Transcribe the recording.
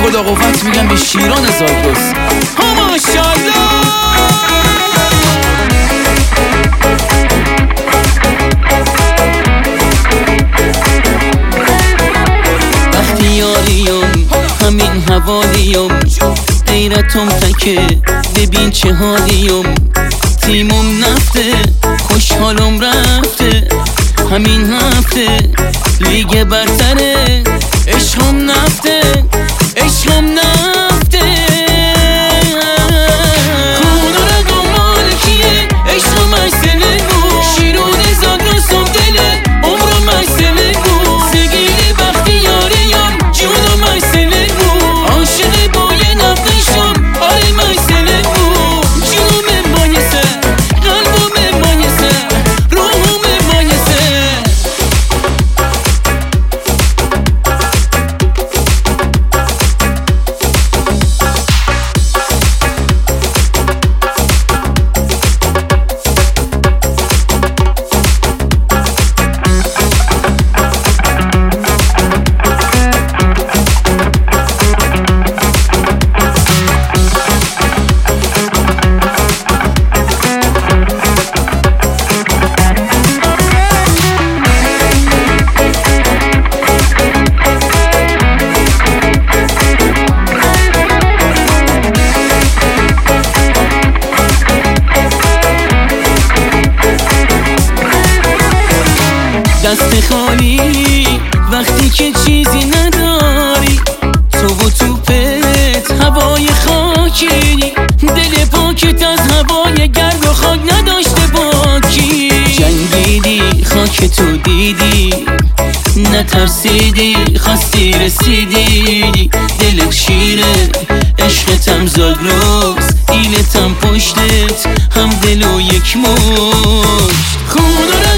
خدا قوت میگم به شیران زاگرس. ماشاءالله. وقتی یاریم همین حوالیم، غیرتم تکه ببین چه حالیم. تیمم نفته خوشحالم رفته، همین هفته لیگ برتره. عشقم نفته عشقم نفته، خونه رگم مالکیه. عشقم مرسله بود، شیرون زاگرسم دله عمرم مرسله بود. سگیل وقتی یاریم جونم مرسله بود. عاشق با یه نقشم آره مرسله بود. جونم مایسه قلبم مایسه روحم مایسه. دست خالی وقتی که چیزی نداری، تو و توپت هوای خاکی. دل پاکت از هوای گرد و خاک نداشته باکی. جنگیدی خاک تو دیدی، نترسیدی خواستی رسیدی. دلت شیره عشقتم زاگرس، ایلتم پشتت هم دل و یک مشت. خونه